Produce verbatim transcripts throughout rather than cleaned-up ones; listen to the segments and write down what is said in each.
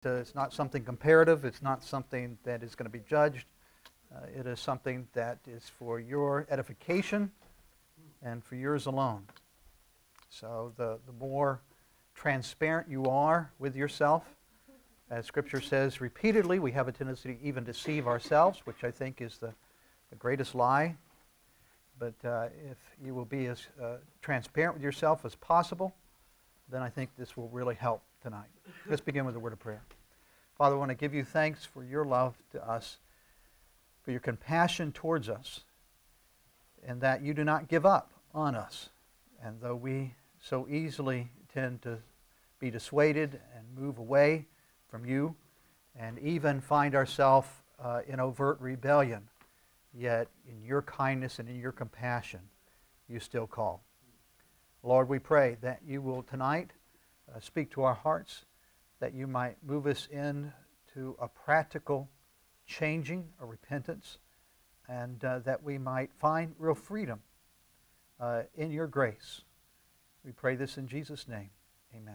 Uh, it's not something comparative. It's not something that is going to be judged. Uh, it is something that is for your edification and for yours alone. So the, the more transparent you are with yourself, as Scripture says repeatedly, we have a tendency to even deceive ourselves, which I think is the, the greatest lie. But uh, if you will be as uh, transparent with yourself as possible, then I think this will really help tonight. Let's begin with a word of prayer. Father, I want to give you thanks for your love to us, for your compassion towards us, and that you do not give up on us. And though we so easily tend to be dissuaded and move away from you, and even find ourselves uh, in overt rebellion, yet in your kindness and in your compassion, you still call. Lord, we pray that you will tonight uh, speak to our hearts, that you might move us into a practical changing, a repentance, and uh, that we might find real freedom uh, in your grace. We pray this in Jesus' name. Amen.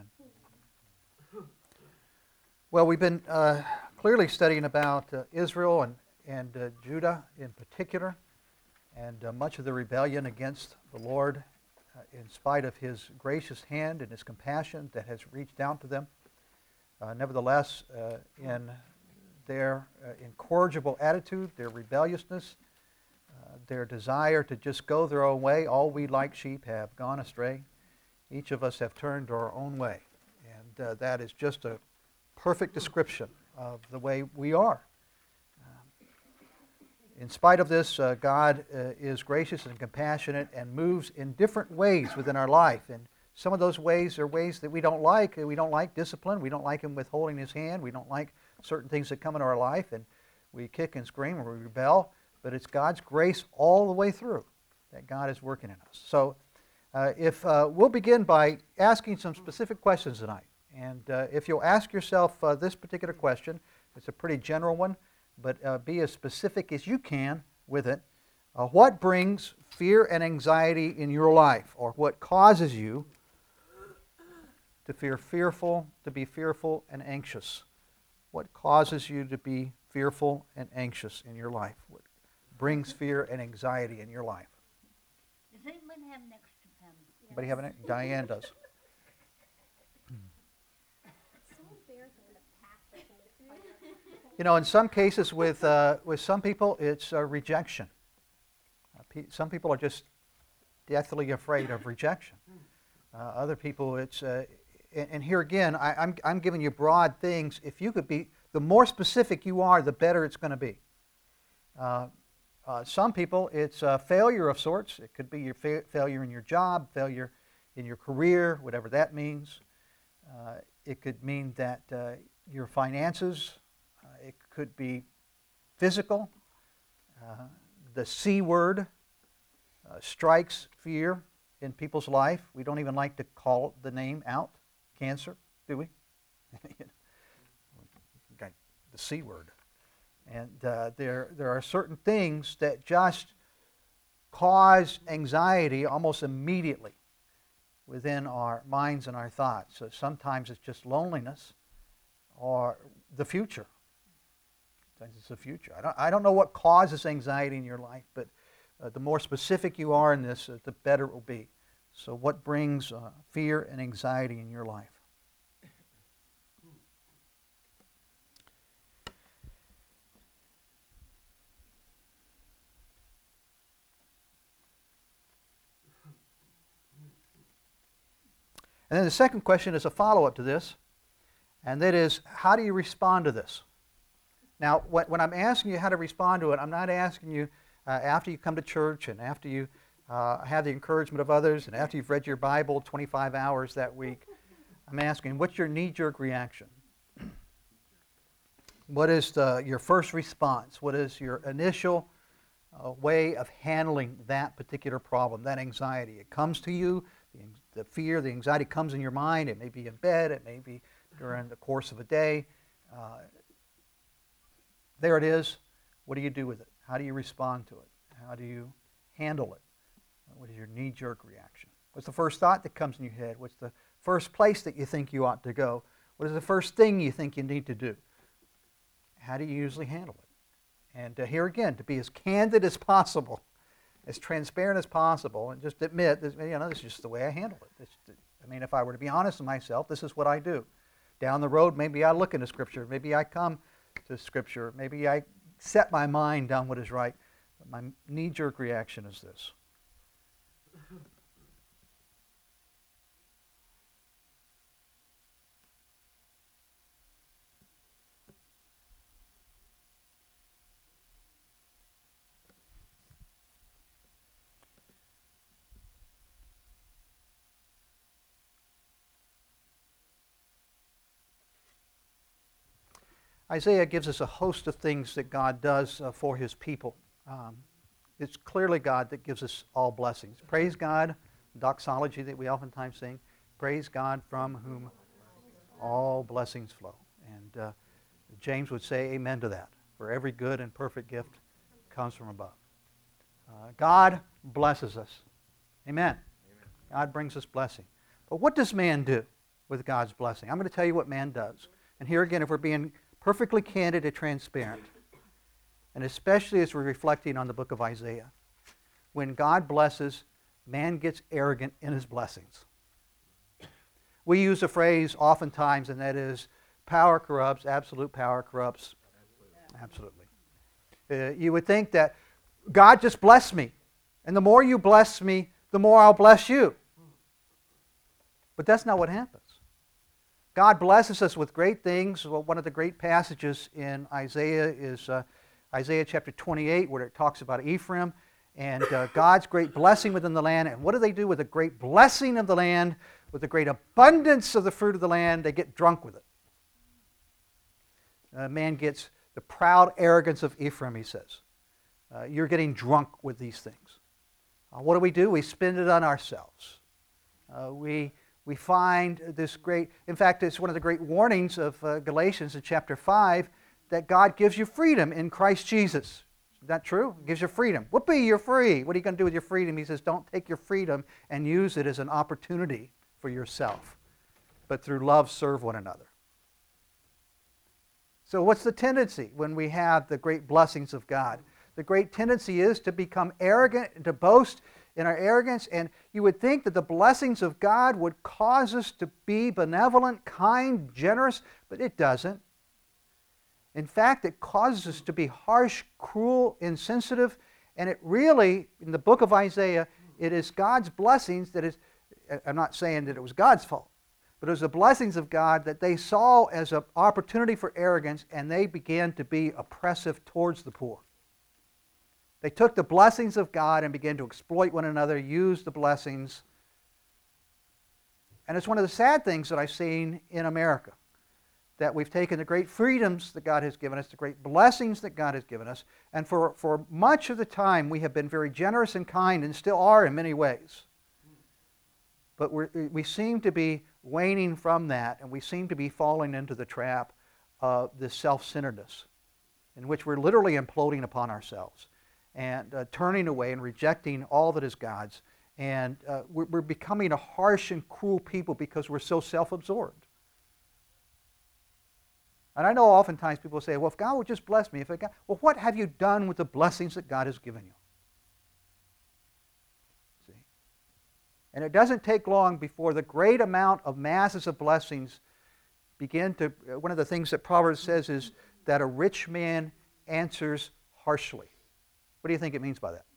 Well, we've been uh, clearly studying about uh, Israel and, and uh, Judah in particular, and uh, much of the rebellion against the Lord uh, in spite of his gracious hand and his compassion that has reached down to them. Uh, nevertheless, uh, in their uh, incorrigible attitude, their rebelliousness, uh, their desire to just go their own way, all we like sheep have gone astray. Each of us have turned our own way. And uh, that is just a perfect description of the way we are. Um, in spite of this, uh, God uh, is gracious and compassionate and moves in different ways within our life. And some of those ways are ways that we don't like. We don't like discipline. We don't like Him withholding His hand. We don't like certain things that come into our life, and we kick and scream and we rebel. But it's God's grace all the way through that God is working in us. So uh, if uh, we'll begin by asking some specific questions tonight. And uh, if you'll ask yourself uh, this particular question, it's a pretty general one, but uh, be as specific as you can with it. Uh, what brings fear and anxiety in your life, or what causes you to fear fearful, to be fearful and anxious? What causes you to be fearful and anxious in your life? What brings fear and anxiety in your life? Does anyone have an extra pen? Anybody have an? Diane does. You know, in some cases, with uh, with some people, it's uh, rejection. Uh, pe- some people are just deathly afraid of rejection. Uh, other people, it's uh, and, and here again, I, I'm I'm giving you broad things. If you could be, the more specific you are, the better it's going to be. Uh, uh, some people, it's a failure of sorts. It could be your fa- failure in your job, failure in your career, whatever that means. Uh, it could mean that uh, your finances. Uh, it could be physical. Uh, the C word uh, strikes fear in people's life. We don't even like to call the name out, cancer, do we? Okay, the C word. And uh, there, there are certain things that just cause anxiety almost immediately within our minds and our thoughts. So sometimes it's just loneliness or the future. Sometimes it's the future. I don't, I don't know what causes anxiety in your life, but uh, the more specific you are in this, uh, the better it will be. So what brings uh, fear and anxiety in your life? And then the second question is a follow-up to this, and that is, how do you respond to this? Now, when I'm asking you how to respond to it, I'm not asking you uh, after you come to church and after you uh, have the encouragement of others and after you've read your Bible twenty-five hours that week. I'm asking, what's your knee-jerk reaction? What is the, your first response? What is your initial uh, way of handling that particular problem, that anxiety? It comes to you, the, the fear, the anxiety comes in your mind. It may be in bed, it may be during the course of a day. Uh, there it is. What do you do with it? How do you respond to it? How do you handle it? What is your knee-jerk reaction? What's the first thought that comes in your head? What's the first place that you think you ought to go What is the first thing you think you need to do? How do you usually handle it? And uh, here again, to be as candid as possible, as transparent as possible, and just admit, that, you know, this is just the way I handle it. This, I mean, if I were to be honest with myself, this is what I do. Down the road, maybe I look into Scripture. Maybe I come to Scripture. Maybe I set my mind on what is right. But my knee-jerk reaction is this. Isaiah gives us a host of things that God does uh, for his people. Um, it's clearly God that gives us all blessings. Praise God, doxology that we oftentimes sing. Praise God from whom all blessings flow. And uh, James would say amen to that. For every good and perfect gift comes from above. Uh, God blesses us. Amen. Amen. God brings us blessing. But what does man do with God's blessing? I'm going to tell you what man does. And here again, if we're being perfectly candid and transparent, and especially as we're reflecting on the book of Isaiah, when God blesses, man gets arrogant in his blessings. We use a phrase oftentimes, and that is, power corrupts, absolute power corrupts. Absolutely. Uh, you would think that God just blessed me, and the more you bless me, the more I'll bless you. But that's not what happens. God blesses us with great things. Well, one of the great passages in Isaiah is uh, Isaiah chapter twenty-eight, where it talks about Ephraim and uh, God's great blessing within the land. And what do they do with the great blessing of the land, with the great abundance of the fruit of the land? They get drunk with it. A man gets the proud arrogance of Ephraim, he says. Uh, you're getting drunk with these things. Uh, what do we do? We spend it on ourselves. Uh, we... We find this great, in fact, it's one of the great warnings of uh, Galatians in chapter five, that God gives you freedom in Christ Jesus. Is that true? He gives you freedom. Whoopee, you're free. What are you going to do with your freedom? He says, don't take your freedom and use it as an opportunity for yourself, but through love serve one another. So what's the tendency when we have the great blessings of God? The great tendency is to become arrogant and to boast in our arrogance, and you would think that the blessings of God would cause us to be benevolent, kind, generous, but it doesn't. In fact, it causes us to be harsh, cruel, insensitive, and it really, in the book of Isaiah, it is God's blessings that is, I'm not saying that it was God's fault, but it was the blessings of God that they saw as an opportunity for arrogance, and they began to be oppressive towards the poor. They took the blessings of God and began to exploit one another, use the blessings. And it's one of the sad things that I've seen in America, that we've taken the great freedoms that God has given us, the great blessings that God has given us, and for, for much of the time we have been very generous and kind, and still are in many ways. But we're, we seem to be waning from that, and we seem to be falling into the trap of this self-centeredness, in which we're literally imploding upon ourselves, and uh, turning away and rejecting all that is God's. And uh, we're, we're becoming a harsh and cruel people because we're so self-absorbed. And I know oftentimes people say, well, if God would just bless me, if it God, well, what have you done with the blessings that God has given you? See? And it doesn't take long before the great amount of masses of blessings begin to, uh, one of the things that Proverbs says is that a rich man answers harshly. What do you think it means by that?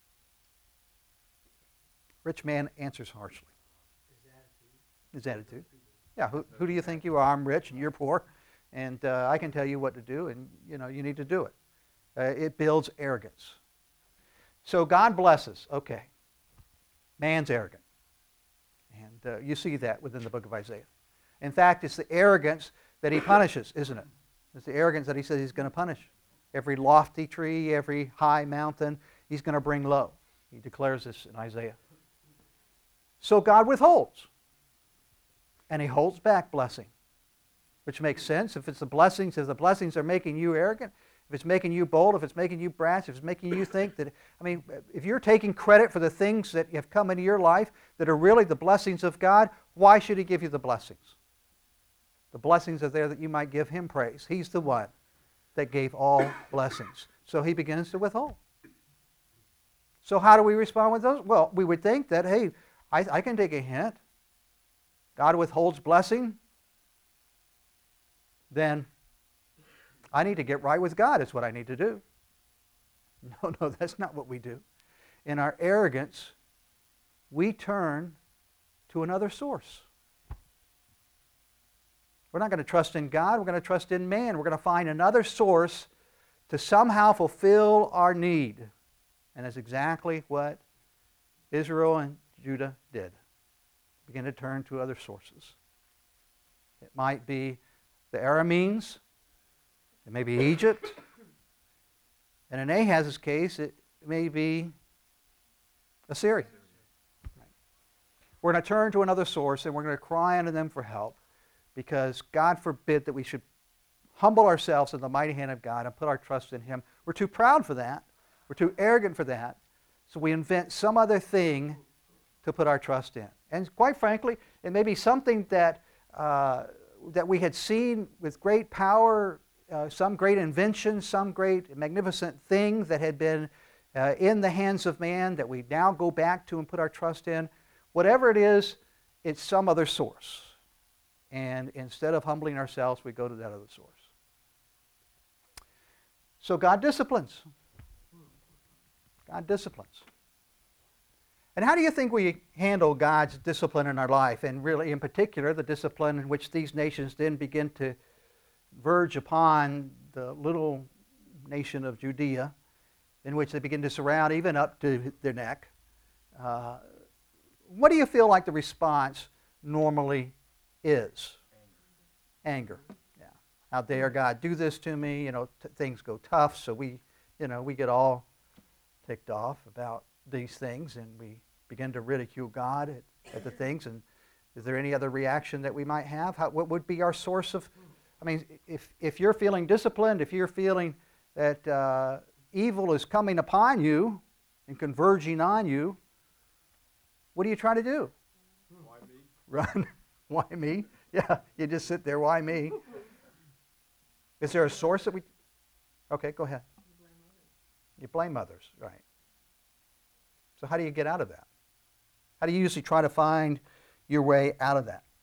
Rich man answers harshly. His attitude. His attitude. Yeah, who, who do you think you are? I'm rich and you're poor, and uh, I can tell you what to do, and you know you need to do it. Uh, it builds arrogance. So God blesses. Okay. Man's arrogant. And uh, you see that within the book of Isaiah. In fact, it's the arrogance that he punishes, isn't it? It's the arrogance that he says he's going to punish. Every lofty tree, every high mountain, he's going to bring low. He declares this in Isaiah. So God withholds. And he holds back blessing. Which makes sense. If it's the blessings, if the blessings are making you arrogant, if it's making you bold, if it's making you brash, if it's making you think that, I mean, if you're taking credit for the things that have come into your life that are really the blessings of God, why should he give you the blessings? The blessings are there that you might give him praise. He's the one that gave all blessings. So he begins to withhold. So how do we respond with those? Well, we would think that, hey, I, I can take a hint. God withholds blessing. Then I need to get right with God is what I need to do. No, no, that's not what we do. In our arrogance, we turn to another source. We're not going to trust in God. We're going to trust in man. We're going to find another source to somehow fulfill our need. And that's exactly what Israel and Judah did. Begin to turn to other sources. It might be the Arameans. It may be Egypt. And in Ahaz's case, it may be Assyria. We're going to turn to another source and we're going to cry unto them for help, because God forbid that we should humble ourselves in the mighty hand of God and put our trust in him. We're too proud for that. We're too arrogant for that. So we invent some other thing to put our trust in. And quite frankly, it may be something that, uh, that we had seen with great power, uh, some great invention, some great magnificent thing that had been uh, in the hands of man that we now go back to and put our trust in. Whatever it is, it's some other source. And instead of humbling ourselves, we go to that other source. So God disciplines. God disciplines. And how do you think we handle God's discipline in our life? And really, in particular, the discipline in which these nations then begin to verge upon the little nation of Judea, in which they begin to surround even up to their neck. Uh, what do you feel like the response normally is? Anger. Anger. Yeah. How dare God do this to me? You know, t- things go tough, so we, you know, we get all ticked off about these things, and we begin to ridicule God at, at the things. And is there any other reaction that we might have? How, what would be our source of? I mean, if if you're feeling disciplined, if you're feeling that uh, evil is coming upon you and converging on you, what do you try to do? Why me? Run. Why me? Yeah, you just sit there. Why me? Is there a source that we? Okay, go ahead. You blame others, right? So how do you get out of that? How do you usually try to find your way out of that?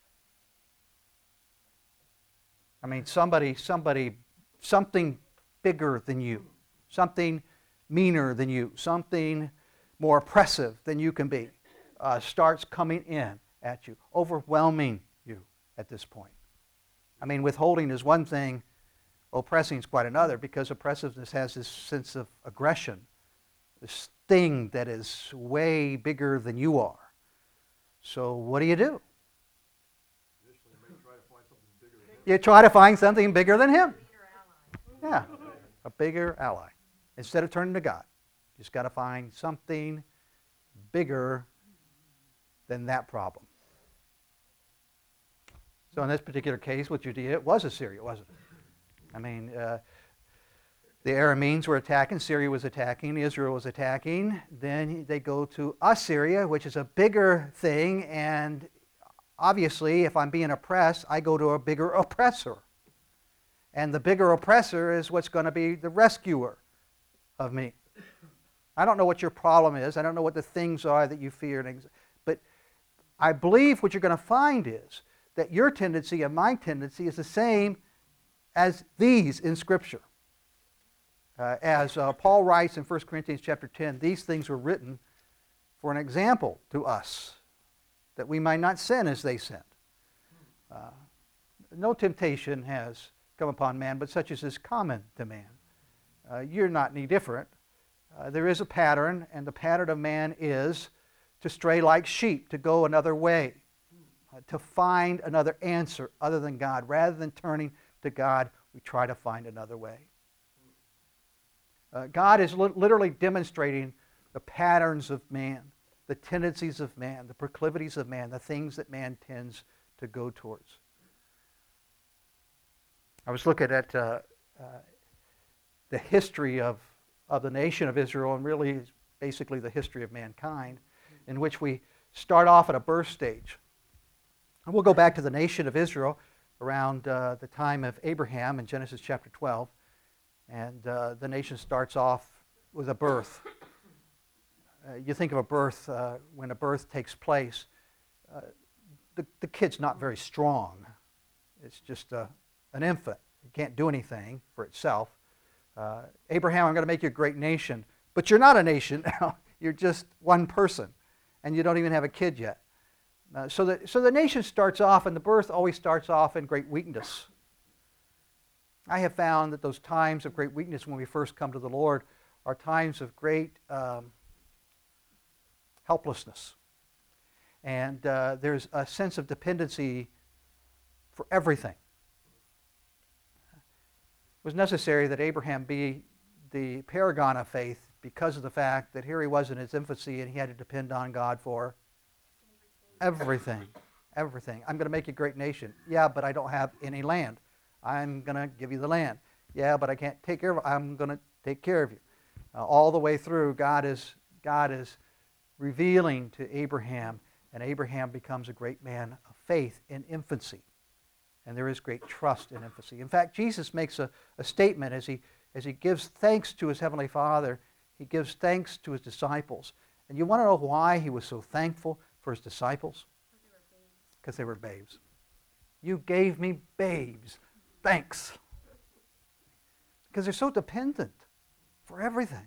I mean, somebody, somebody, something bigger than you, something meaner than you, something more oppressive than you can be, uh, starts coming in at you, overwhelming you at this point. I mean, withholding is one thing, oppressing is quite another, because oppressiveness has this sense of aggression, this thing that is way bigger than you are. So what do you do? Initially, you may try to find something bigger than him. You try to find something bigger than him. Yeah, a bigger ally. Instead of turning to God, you just got to find something bigger than that problem. So in this particular case with Judea, it was Assyria, wasn't it? I mean, uh, the Arameans were attacking, Syria was attacking, Israel was attacking. Then they go to Assyria, which is a bigger thing, and obviously, if I'm being oppressed, I go to a bigger oppressor. And the bigger oppressor is what's going to be the rescuer of me. I don't know what your problem is. I don't know what the things are that you fear. But I believe what you're going to find is that your tendency and my tendency is the same as these in Scripture. Uh, as uh, Paul writes in First Corinthians chapter ten, these things were written for an example to us, that we might not sin as they sinned. Uh, no temptation has come upon man, but such as is common to man. Uh, you're not any different. Uh, there is a pattern, and the pattern of man is to stray like sheep, to go another way, uh, to find another answer other than God. Rather than turning to God, we try to find another way. Uh, God is li- literally demonstrating the patterns of man, the tendencies of man, the proclivities of man, the things that man tends to go towards. I was looking at uh, uh, the history of, of the nation of Israel, and really basically the history of mankind, in which we start off at a birth stage. And we'll go back to the nation of Israel. around uh, the time of Abraham in Genesis chapter twelve. And uh, the nation starts off with a birth. Uh, you think of a birth, uh, when a birth takes place, uh, the, the kid's not very strong. It's just uh, an infant. It can't do anything for itself. Uh, Abraham, I'm going to make you a great nation. But you're not a nation now. You're just one person. And you don't even have a kid yet. Uh, so, the, so the nation starts off, and the birth always starts off in great weakness. I have found that those times of great weakness when we first come to the Lord are times of great um, helplessness. And uh, there's a sense of dependency for everything. It was necessary that Abraham be the paragon of faith because of the fact that here he was in his infancy and he had to depend on God for everything. Everything. I'm going to make you a great nation. Yeah, but I don't have any land. I'm going to give you the land. Yeah, but I can't take care of it. I'm going to take care of you. Uh, all the way through, God is, God is revealing to Abraham, and Abraham becomes a great man of faith in infancy. And there is great trust in infancy. In fact, Jesus makes a, a statement as he, as he gives thanks to his heavenly Father. He gives thanks to his disciples. And you want to know why he was so thankful for his disciples? Because they were babes. You gave me babes. Thanks. Because they're so dependent for everything.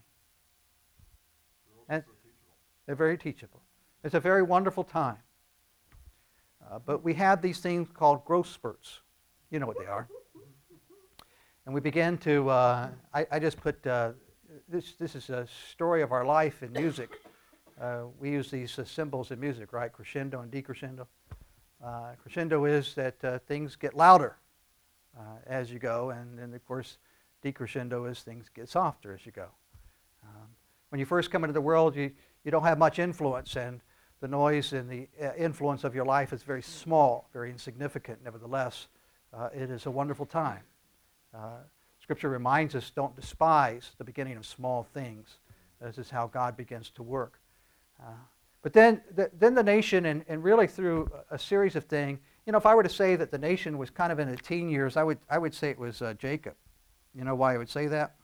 And they're very teachable. It's a very wonderful time. Uh, but we have these things called growth spurts. You know what they are. And we begin to, uh, I, I just put, uh, this, this is a story of our life in music. Uh, we use these uh, symbols in music, right? Crescendo and decrescendo. Uh, crescendo is that uh, things get louder uh, as you go, and then of course decrescendo is things get softer as you go. Um, when you first come into the world, you, you don't have much influence, and the noise and the uh, influence of your life is very small, very insignificant. Nevertheless, uh, it is a wonderful time. Uh, Scripture reminds us, don't despise the beginning of small things. This is how God begins to work. Uh, but then the, then the nation, and, and really through a, a series of things, you know, if I were to say that the nation was kind of in the teen years, I would, I would say it was uh, Jacob. You know why I would say that?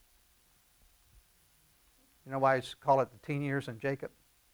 You know why I call it the teen years in Jacob?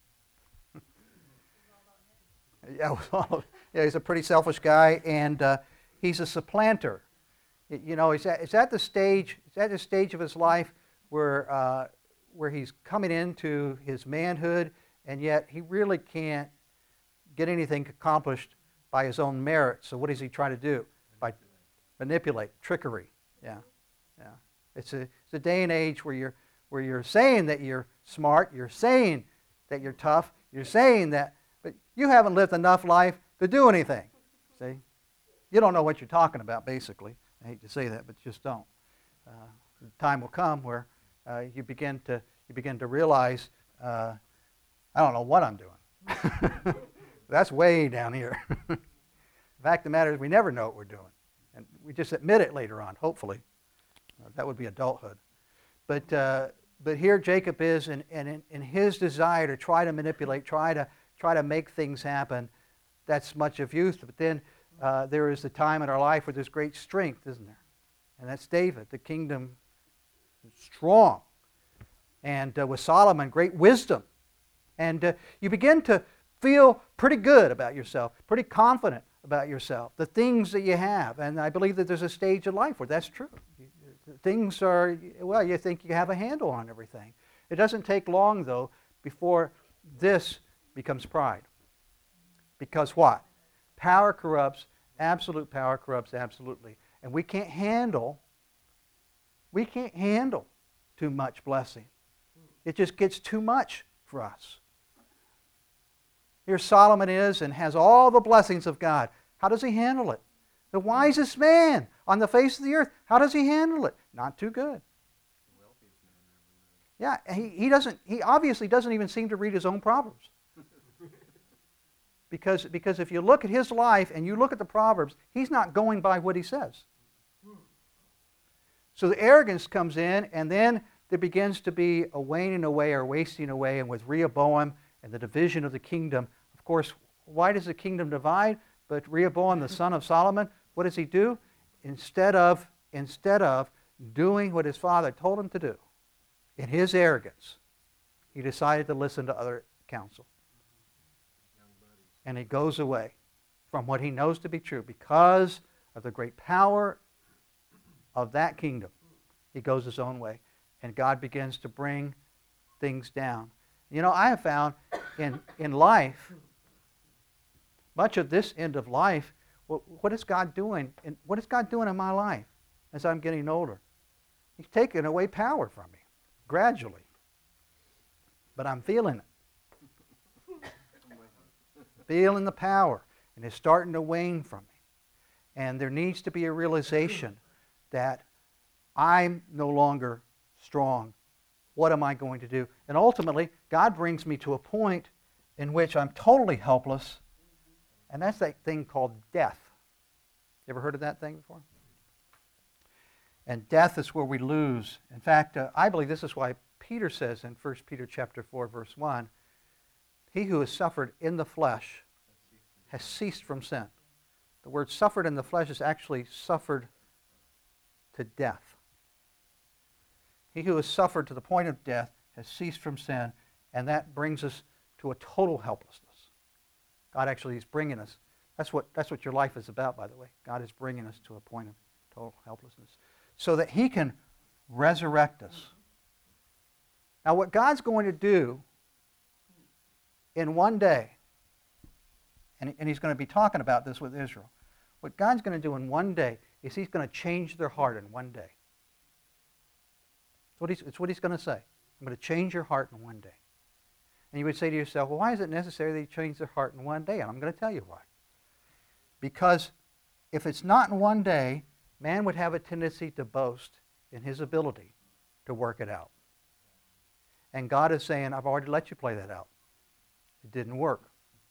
yeah, well, yeah, he's a pretty selfish guy, and uh, he's a supplanter. You know, he's at, he's at the stage, he's at the stage of his life where, uh, where he's coming into his manhood, and yet he really can't get anything accomplished by his own merit. So what does he try to do? By manipulate, trickery. Yeah, yeah. It's a, it's a day and age where you're, where you're saying that you're smart, you're saying that you're tough, you're saying that, but you haven't lived enough life to do anything. See? You don't know what you're talking about, basically. I hate to say that, but just don't. Uh, the time will come where uh, you begin to you begin to realize, uh, I don't know what I'm doing. That's way down here. The fact of the matter is, we never know what we're doing, and we just admit it later on. Hopefully, uh, that would be adulthood. But uh, but here Jacob is, and and in, in his desire to try to manipulate, try to try to make things happen. That's much of youth. But then Uh, there is a time in our life where there's great strength, isn't there? And that's David. The kingdom is strong. And uh, with Solomon, great wisdom. And uh, you begin to feel pretty good about yourself, pretty confident about yourself, the things that you have. And I believe that there's a stage in life where that's true. Things are, well, you think you have a handle on everything. It doesn't take long, though, before this becomes pride. Because what? Power corrupts, absolute power corrupts absolutely. And we can't handle, we can't handle too much blessing. It just gets too much for us. Here Solomon is and has all the blessings of God. How does he handle it? The wisest man on the face of the earth. How does he handle it? Not too good. Yeah, he, he doesn't, he obviously doesn't even seem to read his own Proverbs. Because, because if you look at his life and you look at the Proverbs, he's not going by what he says. So the arrogance comes in, and then there begins to be a waning away or wasting away. And with Rehoboam and the division of the kingdom, of course, why does the kingdom divide? But Rehoboam, the son of Solomon, what does he do? Instead of, instead of doing what his father told him to do, in his arrogance, he decided to listen to other counsel. And he goes away from what he knows to be true because of the great power of that kingdom. He goes his own way. And God begins to bring things down. You know, I have found in, in life, much of this end of life, what, what is God doing? And what is God doing in my life as I'm getting older? He's taking away power from me, gradually. But I'm feeling it. Feeling the power. And it's starting to wane from me. And there needs to be a realization that I'm no longer strong. What am I going to do? And ultimately, God brings me to a point in which I'm totally helpless, and that's that thing called death. You ever heard of that thing before? And death is where we lose. In fact, uh, I believe this is why Peter says in First Peter chapter four, verse one, he who has suffered in the flesh has ceased from sin. The word suffered in the flesh is actually suffered to death. He who has suffered to the point of death has ceased from sin, and that brings us to a total helplessness. God actually is bringing us. That's what, that's what your life is about, by the way. God is bringing us to a point of total helplessness so that he can resurrect us. Now, what God's going to do in one day, and, and he's going to be talking about this with Israel, what God's going to do in one day is he's going to change their heart in one day. It's what he's, it's what he's going to say. I'm going to change your heart in one day. And you would say to yourself, well, why is it necessary that he change their heart in one day? And I'm going to tell you why. Because if it's not in one day, man would have a tendency to boast in his ability to work it out. And God is saying, I've already let you play that out. It didn't work.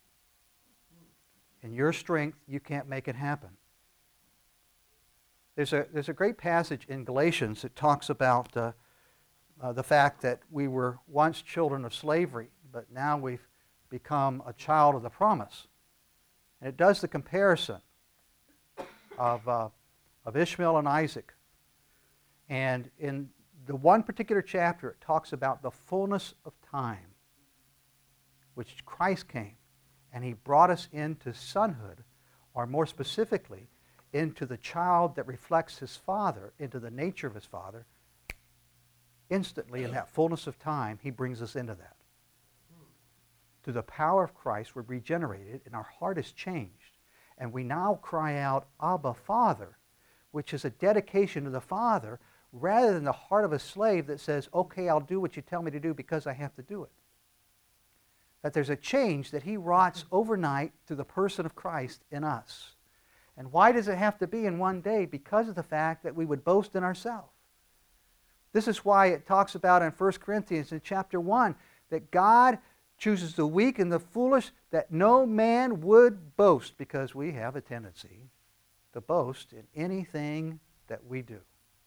In your strength, you can't make it happen. There's a, there's a great passage in Galatians that talks about uh, uh, the fact that we were once children of slavery, but now we've become a child of the promise. And it does the comparison of, uh, of Ishmael and Isaac. And in the one particular chapter, it talks about the fullness of time, which Christ came, and he brought us into sonhood, or more specifically, into the child that reflects his father, into the nature of his father. Instantly, in that fullness of time, he brings us into that. Through the power of Christ, we're regenerated, and our heart is changed. And we now cry out, Abba, Father, which is a dedication to the Father, rather than the heart of a slave that says, okay, I'll do what you tell me to do because I have to do it. That there's a change that he wrought overnight through the person of Christ in us. And why does it have to be in one day? Because of the fact that we would boast in ourselves. This is why it talks about in First Corinthians in chapter one that God chooses the weak and the foolish that no man would boast, because we have a tendency to boast in anything that we do.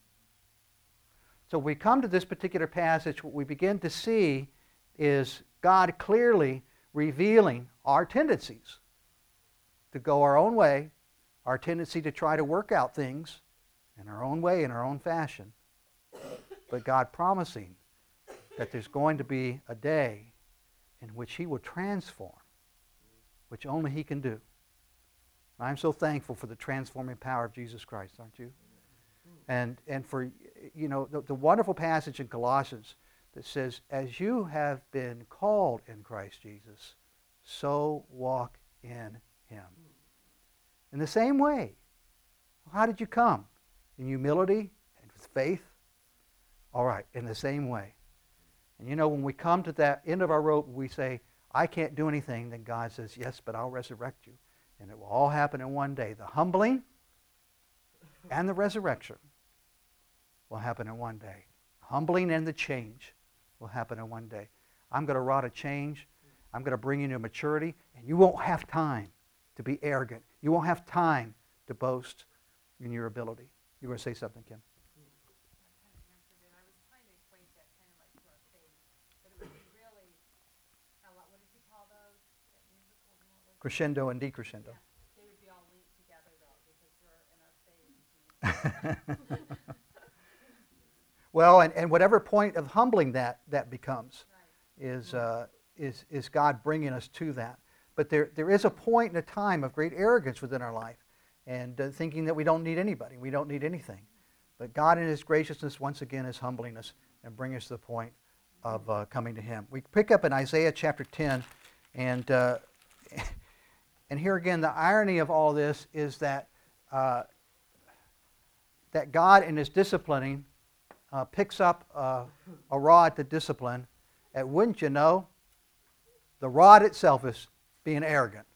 So we come to this particular passage, what we begin to see is God clearly revealing our tendencies to go our own way, our tendency to try to work out things in our own way, in our own fashion, but God promising that there's going to be a day in which he will transform, which only he can do. I'm so thankful for the transforming power of Jesus Christ, aren't you? And, and for, you know, the, the wonderful passage in Colossians that says, as you have been called in Christ Jesus, so walk in him. In the same way. How did you come? In humility and with faith? All right, in the same way. And you know, when we come to that end of our rope, we say, I can't do anything, then God says, yes, but I'll resurrect you. And it will all happen in one day. The humbling and the resurrection will happen in one day. Humbling and the change will happen in one day. I'm going to wrought a change. I'm going to bring you to maturity, and you won't have time to be arrogant. You won't have time to boast in your ability. You were going to say something, Kim? Crescendo and decrescendo. Yeah, they would be all linked together though, because we're Well, and, and whatever point of humbling that that becomes is, uh, is, is God bringing us to that. But there, there is a point in a time of great arrogance within our life and uh, thinking that we don't need anybody, we don't need anything. But God in His graciousness once again is humbling us and bringing us to the point of uh, coming to Him. We pick up in Isaiah chapter ten, and uh, and here again the irony of all this is that uh, that God in His disciplining uh, picks up uh, a rod to discipline, and wouldn't you know, the rod itself is being arrogant.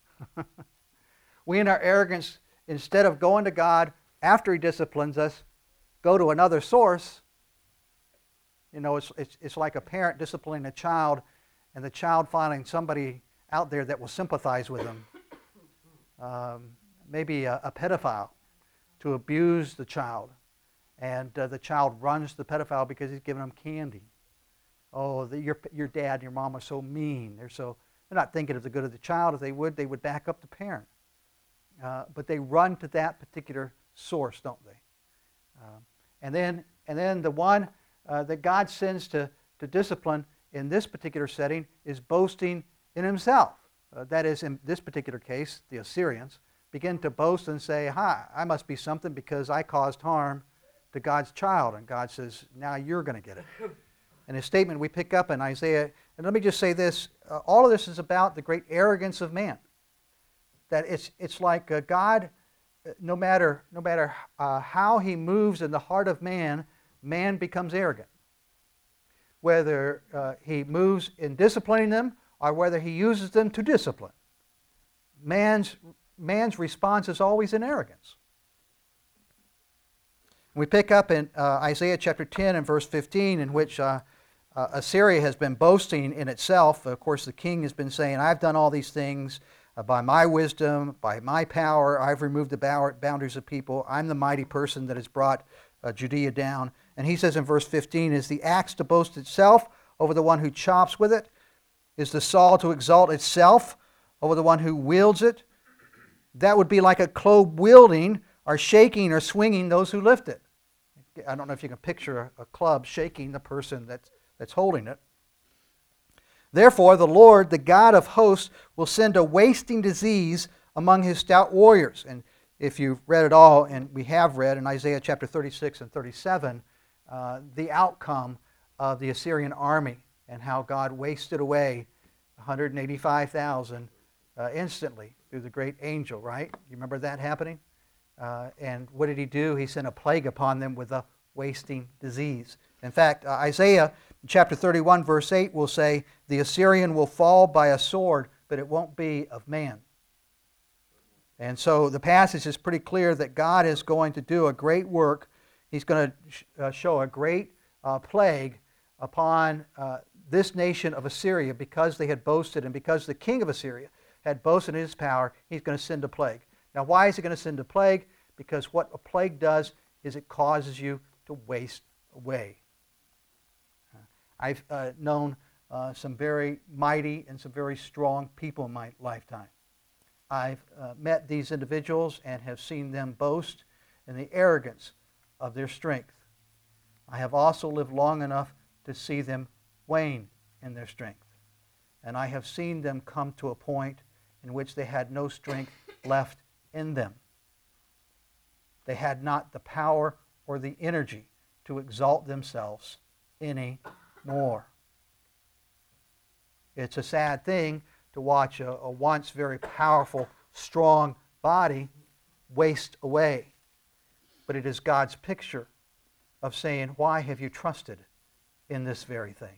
We in our arrogance, instead of going to God after He disciplines us, go to another source. You know, it's, it's, it's like a parent disciplining a child and the child finding somebody out there that will sympathize with them. Um, maybe a, a pedophile to abuse the child. And uh, the child runs to the pedophile because he's giving them candy. Oh, the, your, your dad and your mom are so mean. They're so, they're not thinking of the good of the child. If they would, they would back up the parent. Uh, but they run to that particular source, don't they? Uh, and then, and then the one uh, that God sends to, to discipline in this particular setting is boasting in himself. Uh, that is, in this particular case, the Assyrians begin to boast and say, "Hi, I must be something because I caused harm to God's child." And God says, "Now you're going to get it." And his statement we pick up in Isaiah, and let me just say this, uh, all of this is about the great arrogance of man. That it's, it's like uh, God, no matter, no matter uh, how He moves in the heart of man, man becomes arrogant. Whether uh, He moves in disciplining them or whether He uses them to discipline. Man's, man's response is always in arrogance. We pick up in uh, Isaiah chapter ten and verse fifteen, in which uh, uh, Assyria has been boasting in itself. Of course, the king has been saying, "I've done all these things uh, by my wisdom, by my power. I've removed the boundaries of people. I'm the mighty person that has brought uh, Judea down." And he says in verse fifteen, "Is the axe to boast itself over the one who chops with it? Is the saw to exalt itself over the one who wields it? That would be like a cloak wielding or shaking or swinging those who lift it." I don't know if you can picture a, a club shaking the person that's, that's holding it. "Therefore, the Lord, the God of hosts, will send a wasting disease among His stout warriors." And if you've read it all, and we have read in Isaiah chapter thirty-six and thirty-seven, uh, the outcome of the Assyrian army and how God wasted away one hundred eighty-five thousand uh, instantly through the great angel, right? You remember that happening? Uh, and what did He do? He sent a plague upon them with a wasting disease. In fact, uh, Isaiah chapter thirty-one verse eight will say, "The Assyrian will fall by a sword, but it won't be of man." And so the passage is pretty clear that God is going to do a great work. He's going to sh- uh, show a great uh, plague upon uh, this nation of Assyria because they had boasted, and because the king of Assyria had boasted in his power. He's going to send a plague. Now, why is He going to send a plague? Because what a plague does is it causes you to waste away. I've uh, known uh, some very mighty and some very strong people in my lifetime. I've uh, met these individuals and have seen them boast in the arrogance of their strength. I have also lived long enough to see them wane in their strength. And I have seen them come to a point in which they had no strength left in them. They had not the power or the energy to exalt themselves any more. It's a sad thing to watch a, a once very powerful, strong body waste away. But it is God's picture of saying, "Why have you trusted in this very thing?"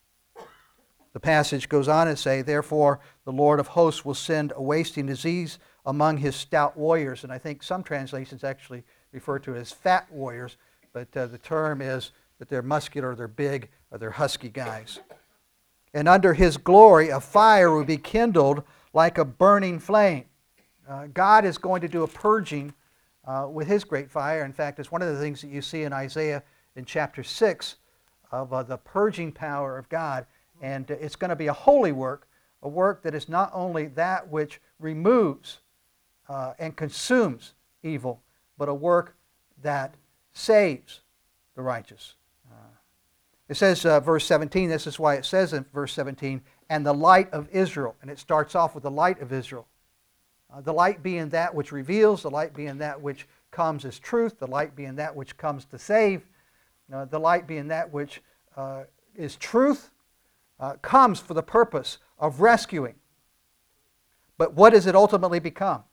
The passage goes on to say, "Therefore the Lord of hosts will send a wasting disease among His stout warriors." And I think some translations actually refer to it as fat warriors, but uh, the term is that they're muscular, they're big, or they're husky guys. "And under His glory a fire will be kindled like a burning flame." Uh, God is going to do a purging uh, with His great fire. In fact, it's one of the things that you see in Isaiah in chapter six of uh, the purging power of God. And it's going to be a holy work, a work that is not only that which removes uh, and consumes evil, but a work that saves the righteous. Uh, it says, uh, verse seventeen, this is why it says in verse seventeen, and the light of Israel. And it starts off with the light of Israel. Uh, the light being that which reveals, the light being that which comes as truth, the light being that which comes to save, uh, the light being that which uh, is truth, uh, comes for the purpose of rescuing. But what does it ultimately become?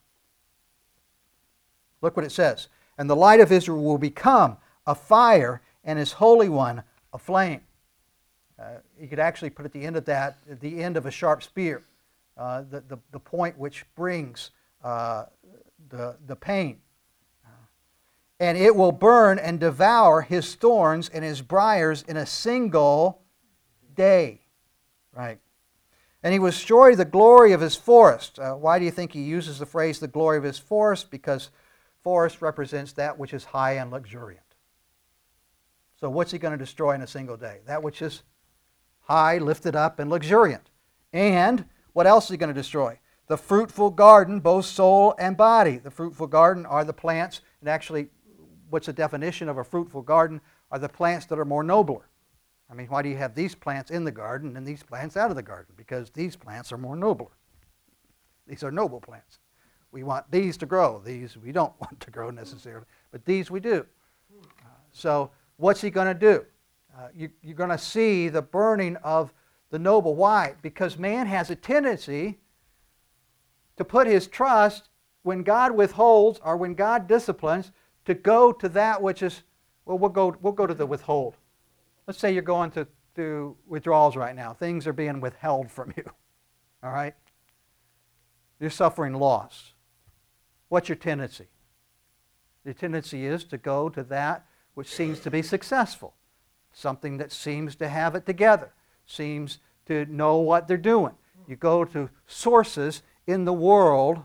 Look what it says. And the light of Israel will become a fire, and his Holy One a flame. Uh, you could actually put at the end of that, at the end of a sharp spear, uh, the, the, the point which brings uh, the, the pain. And it will burn and devour his thorns and his briars in a single day. Right. And he will destroy the glory of his forest. Uh, why do you think he uses the phrase the glory of his forest? Because forest represents that which is high and luxuriant. So what's he going to destroy in a single day? That which is high, lifted up, and luxuriant. And what else is he going to destroy? The fruitful garden, both soul and body. The fruitful garden are the plants, and actually, what's the definition of a fruitful garden? Are the plants that are more nobler. I mean, why do you have these plants in the garden and these plants out of the garden? Because these plants are more nobler. These are noble plants. We want these to grow. These we don't want to grow necessarily, but these we do. Uh, so what's he going to do? Uh, you, you're going to see the burning of the noble. Why? Because man has a tendency to put his trust when God withholds or when God disciplines to go to that which is, well, we'll go, we'll go to the withhold. Let's say you're going to, to withdrawals right now. Things are being withheld from you. All right? You're suffering loss. What's your tendency? Your tendency is to go to that which seems to be successful. Something that seems to have it together. Seems to know what they're doing. You go to sources in the world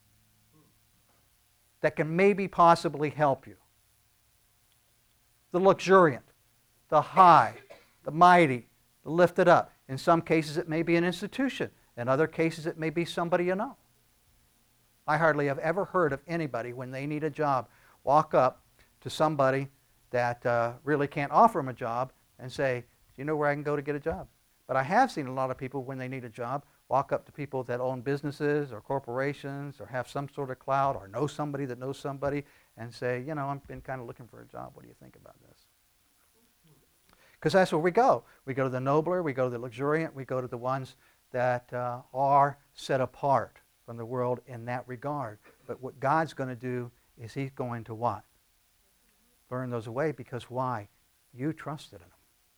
that can maybe possibly help you. The luxuriant, the high, the mighty, the lifted up. In some cases it may be an institution. In other cases it may be somebody you know. I hardly have ever heard of anybody when they need a job walk up to somebody that uh, really can't offer them a job and say, do you know where I can go to get a job? But I have seen a lot of people when they need a job walk up to people that own businesses or corporations or have some sort of clout or know somebody that knows somebody and say, you know, I've been kind of looking for a job. What do you think about this? Because that's where we go. We go to the nobler, we go to the luxuriant, we go to the ones that uh, are set apart from the world in that regard. But what God's going to do is he's going to what? Burn those away, because why? You trusted in him.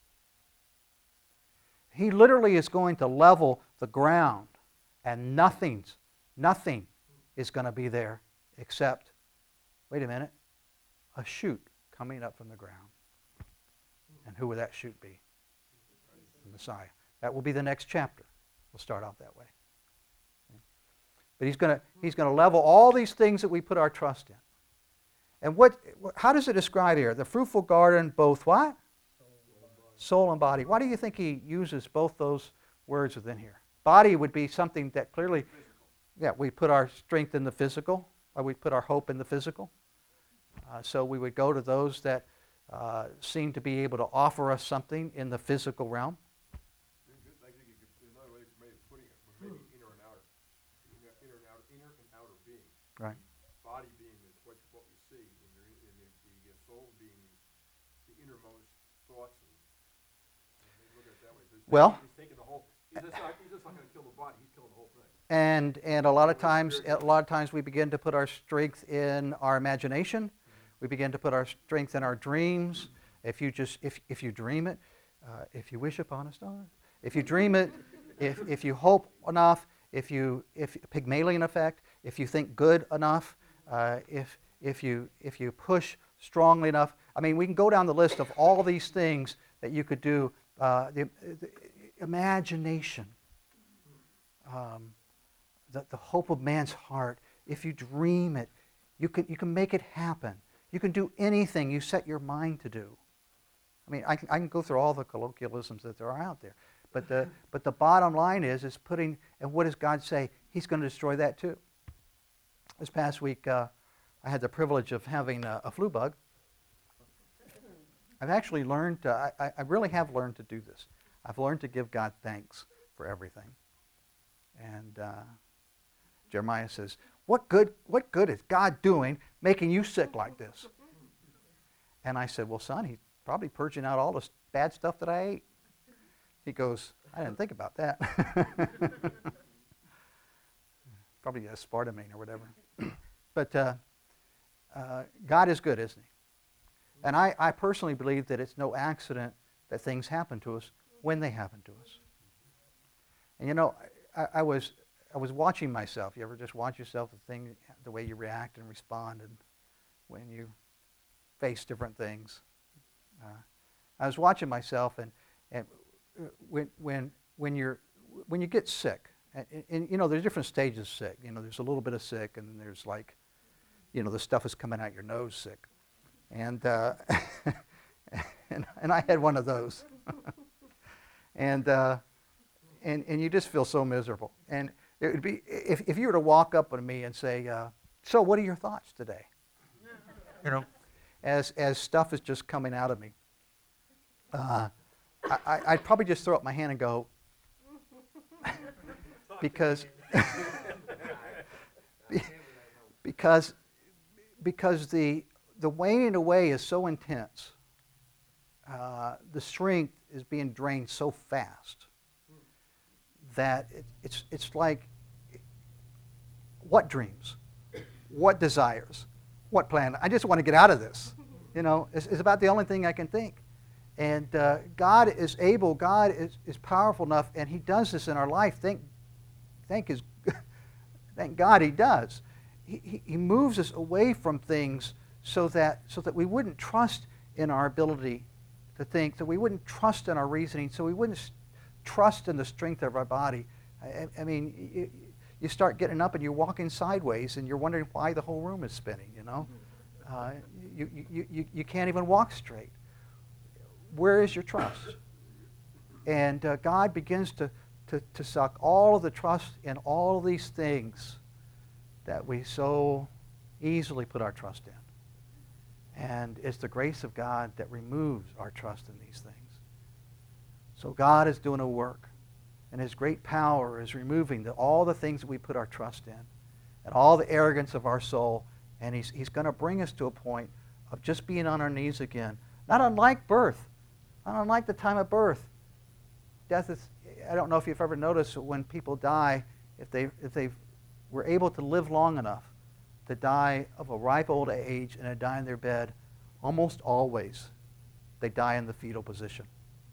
He literally is going to level the ground, and nothing's, nothing is going to be there except, wait a minute, a shoot coming up from the ground. And who would that shoot be? The Messiah. That will be the next chapter. We'll start out that way. But he's going to, he's going to level all these things that we put our trust in. And what, how does it describe here? The fruitful garden, both what? Soul and body. Why do you think he uses both those words within here? Body would be something that clearly, yeah, we put our strength in the physical, or we put our hope in the physical. Uh, so we would go to those that uh, seem to be able to offer us something in the physical realm. I think you could, another way of maybe putting it, was maybe inner and outer. Inner and outer, inner and outer being. Right. Body being is what, what we see, and the, and the, the soul being the innermost thoughts. And, and look at it that way. So he's Well, taking, he's taking the whole. He's just not, he's just not going to kill the body. He's killing the whole thing. And and a lot of times, a lot of times we begin to put our strength in our imagination. We begin to put our strength in our dreams. If you just if if you dream it, uh, if you wish upon a star, if you dream it, if if you hope enough, if you if Pygmalion effect, if you think good enough, uh, if if you if you push strongly enough. I mean, we can go down the list of all these things that you could do. Uh, the, the imagination. Um, The, the hope of man's heart. If you dream it, you can, you can make it happen. You can do anything you set your mind to do. I mean, I can, I can go through all the colloquialisms that there are out there. But the, but the bottom line is, is putting, and what does God say? He's going to destroy that too. This past week, uh, I had the privilege of having a, a flu bug, I've actually learned to, I, I really have learned to do this. I've learned to give God thanks for everything. And uh, Jeremiah says, what good, what good is God doing making you sick like this? And I said, well, son, he's probably purging out all the bad stuff that I ate. He goes, I didn't think about that. Probably aspartame or whatever. But uh, uh, God is good, isn't he? And I, I personally believe that it's no accident that things happen to us when they happen to us. And you know, I, I was I was watching myself. You ever just watch yourself, the thing, the way you react and respond, and when you face different things. Uh, I was watching myself, and and when when when you're when you get sick, and, and you know, there's different stages of sick. You know, there's a little bit of sick, and then there's like, you know, the stuff is coming out your nose sick, and uh, and and I had one of those, and uh, and and you just feel so miserable. And it would be if if you were to walk up to me and say, uh, "So, what are your thoughts today?" You know, as as stuff is just coming out of me. Uh, I, I'd probably just throw up my hand and go, because, because, because the the waning away is so intense. Uh, the strength is being drained so fast that it, it's it's like, what dreams, what desires, what plan? I just want to get out of this. You know, it's, it's about the only thing I can think. And uh, God is able, God is, is powerful enough, and he does this in our life. Thank, thank, his, thank God he does. He, he, he moves us away from things so that, so that we wouldn't trust in our ability to think, that we wouldn't trust in our reasoning, so we wouldn't trust in the strength of our body. I, I mean, you, you start getting up and you're walking sideways, and you're wondering why the whole room is spinning, you know? Uh, you, you, you, you can't even walk straight. Where is your trust? And uh, God begins to, to, to suck all of the trust in all of these things that we so easily put our trust in. And it's the grace of God that removes our trust in these things. So God is doing a work, and his great power is removing the, all the things that we put our trust in, and all the arrogance of our soul, and he's, he's going to bring us to a point of just being on our knees again. Not unlike birth. Not unlike the time of birth. Death is, I don't know if you've ever noticed when people die, if they, if they were able to live long enough to die of a ripe old age and to die in their bed, almost always they die in the fetal position.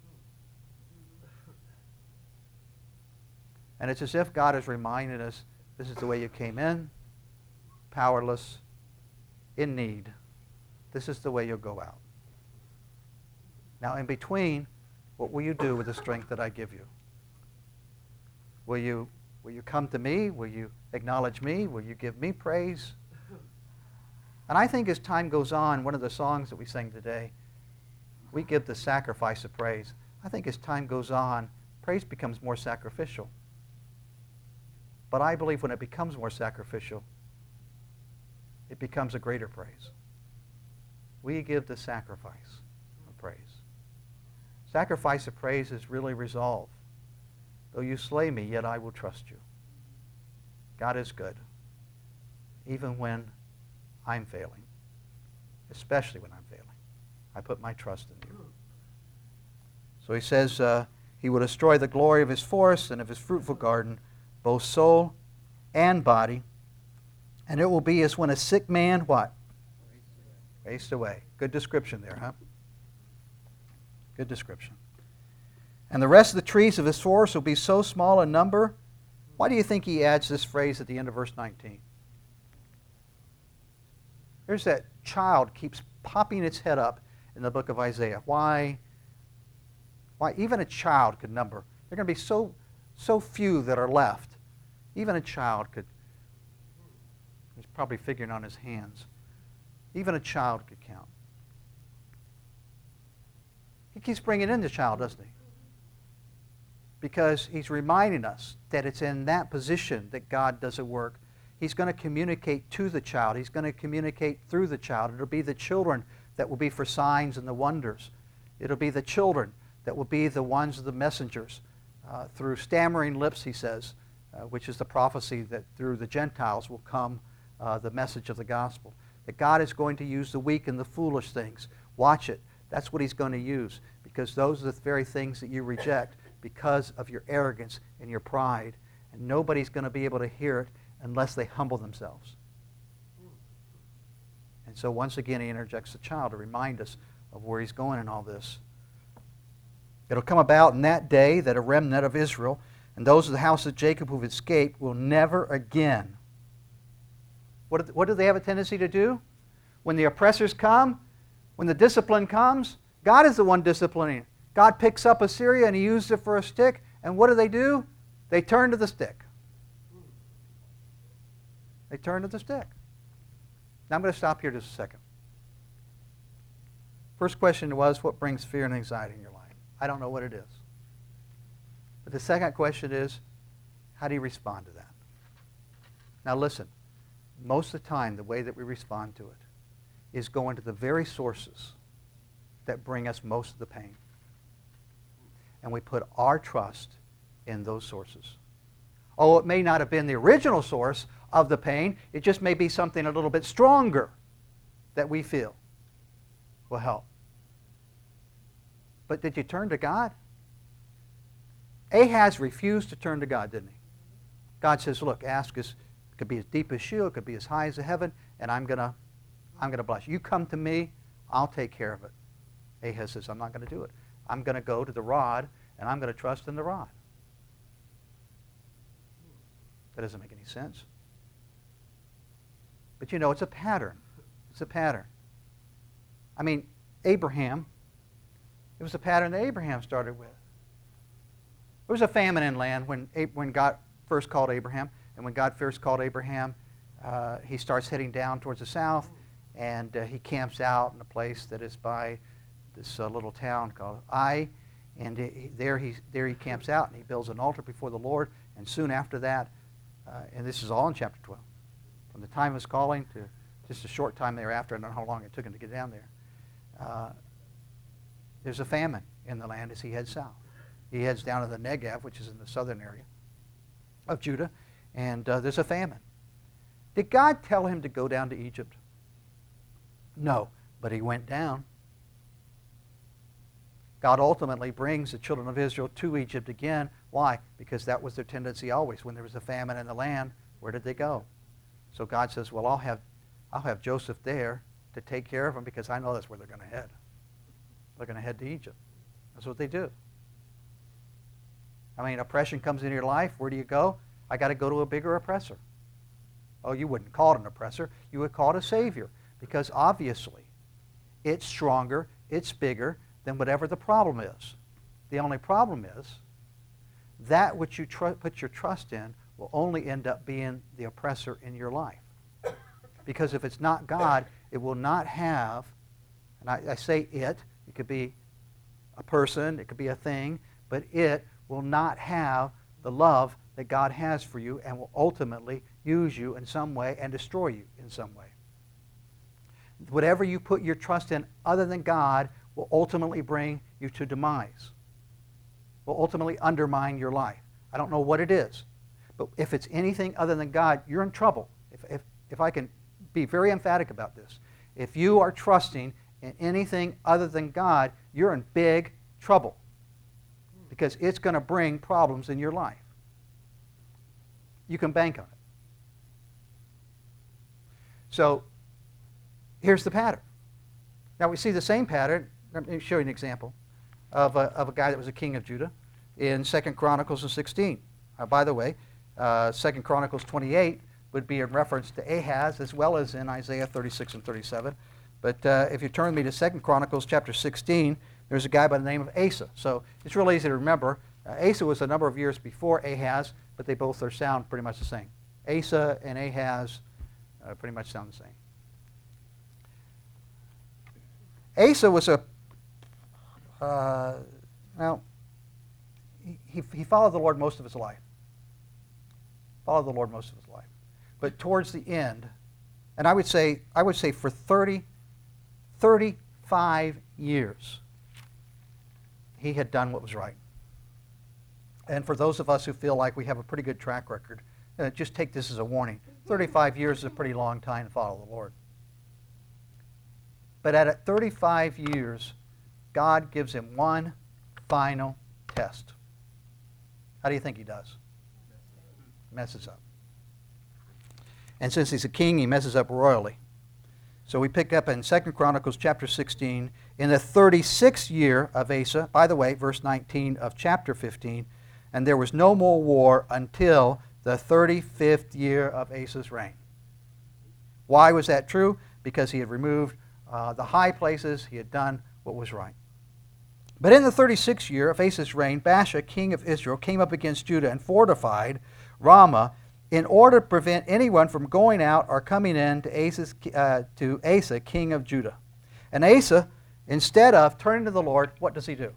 And it's as if God is reminding us, this is the way you came in, powerless, in need. This is the way you'll go out. Now, in between, what will you do with the strength that I give you? Will you, will you come to me? Will you acknowledge me? Will you give me praise? And I think as time goes on, one of the songs that we sang today, we give the sacrifice of praise. I think as time goes on, praise becomes more sacrificial. But I believe when it becomes more sacrificial, it becomes a greater praise. We give the sacrifice of praise. Sacrifice of praise is really resolve. Though you slay me, yet I will trust you. God is good, even when I'm failing, especially when I'm failing. I put my trust in you. So he says uh, he will destroy the glory of his forest and of his fruitful garden, both soul and body, and it will be as when a sick man, what? Wastes away. Good description there, huh? Good description. And the rest of the trees of his forest will be so small in number. Why do you think he adds this phrase at the end of verse nineteen? There's that child keeps popping its head up in the book of Isaiah. Why? Why even a child could number. There are going to be so, so few that are left. Even a child could, he's probably figuring on his hands. Even a child could count. He keeps bringing in the child, doesn't he? Because he's reminding us that it's in that position that God does a work. He's going to communicate to the child. He's going to communicate through the child. It'll be the children that will be for signs and the wonders. It'll be the children that will be the ones, the messengers. Uh, through stammering lips, he says, uh, which is the prophecy that through the Gentiles will come uh, the message of the gospel. That God is going to use the weak and the foolish things. Watch it. That's what he's going to use, because those are the very things that you reject because of your arrogance and your pride. And nobody's going to be able to hear it unless they humble themselves. And so once again, he interjects the child to remind us of where he's going in all this. It'll come about in that day that a remnant of Israel and those of the house of Jacob who've escaped will never again. What do, what do they have a tendency to do? When the oppressors come, when the discipline comes, God is the one disciplining. God picks up Assyria and he uses it for a stick. And what do they do? They turn to the stick. They turn to the stick. Now I'm going to stop here just a second. First question was, what brings fear and anxiety in your life? I don't know what it is. But the second question is, how do you respond to that? Now listen, most of the time the way that we respond to it is going to the very sources that bring us most of the pain. And we put our trust in those sources. Oh, it may not have been the original source of the pain. It just may be something a little bit stronger that we feel will help. But did you turn to God? Ahaz refused to turn to God, didn't he? God says, look, ask us, it could be as deep as Sheol, it could be as high as the heaven, and I'm going to I'm going to bless you. You come to me, I'll take care of it. Ahaz says, I'm not going to do it. I'm going to go to the rod, and I'm going to trust in the rod. That doesn't make any sense. But you know, it's a pattern. It's a pattern. I mean, Abraham, it was a pattern that Abraham started with. There was a famine in land when, when God first called Abraham. And when God first called Abraham, uh, he starts heading down towards the south. And uh, he camps out in a place that is by this uh, little town called Ai. And he, there, he, there he camps out and he builds an altar before the Lord. And soon after that, uh, and this is all in chapter twelve, from the time of his calling to just a short time thereafter, I don't know how long it took him to get down there, uh, there's a famine in the land as he heads south. He heads down to the Negev, which is in the southern area of Judah, and uh, there's a famine. Did God tell him to go down to Egypt? No, but he went down. God ultimately brings the children of Israel to Egypt again. Why? Because that was their tendency always. When there was a famine in the land, where did they go? So God says, well, I'll have, I'll have Joseph there to take care of them because I know that's where they're going to head. They're going to head to Egypt. That's what they do. I mean, oppression comes into your life. Where do you go? I got to go to a bigger oppressor. Oh, you wouldn't call it an oppressor. You would call it a savior because obviously it's stronger, it's bigger than whatever the problem is. The only problem is that which you tr- put your trust in will only end up being the oppressor in your life. Because if it's not God, it will not have, and I, I say it, it could be a person, it could be a thing, but it will not have the love that God has for you and will ultimately use you in some way and destroy you in some way. Whatever you put your trust in other than God will ultimately bring you to demise, will ultimately undermine your life. I don't know what it is, but if it's anything other than God, you're in trouble. If, if, if I can be very emphatic about this, if you are trusting in anything other than God, you're in big trouble because it's going to bring problems in your life. You can bank on it. So here's the pattern. Now we see the same pattern. Let me show you an example of a, of a guy that was a king of Judah in Second Chronicles sixteen. Uh, by the way, uh, Second Chronicles twenty-eight would be in reference to Ahaz as well as in Isaiah thirty-six and thirty-seven. But uh, if you turn me to Second Chronicles chapter sixteen, there's a guy by the name of Asa. So it's really easy to remember. Uh, Asa was a number of years before Ahaz, but they both are sound pretty much the same. Asa and Ahaz uh, pretty much sound the same. Asa was a, uh, well, he, he followed the Lord most of his life. Followed the Lord most of his life. But towards the end, and I would say, I would say for thirty, thirty, thirty-five years, he had done what was right. And for those of us who feel like we have a pretty good track record, uh, just take this as a warning. thirty-five years is a pretty long time to follow the Lord. But at thirty-five years, God gives him one final test. How do you think he does? Messes up. And since he's a king, he messes up royally. So we pick up in Second Chronicles chapter sixteen, in the thirty-sixth year of Asa, by the way, verse nineteen of chapter fifteen, and there was no more war until the thirty-fifth year of Asa's reign. Why was that true? Because he had removed uh, the high places, he had done what was right. But in the thirty-sixth year of Asa's reign, Baasha, king of Israel, came up against Judah and fortified Ramah in order to prevent anyone from going out or coming in to, Asa's, uh, to Asa, king of Judah. And Asa, instead of turning to the Lord, what does he do?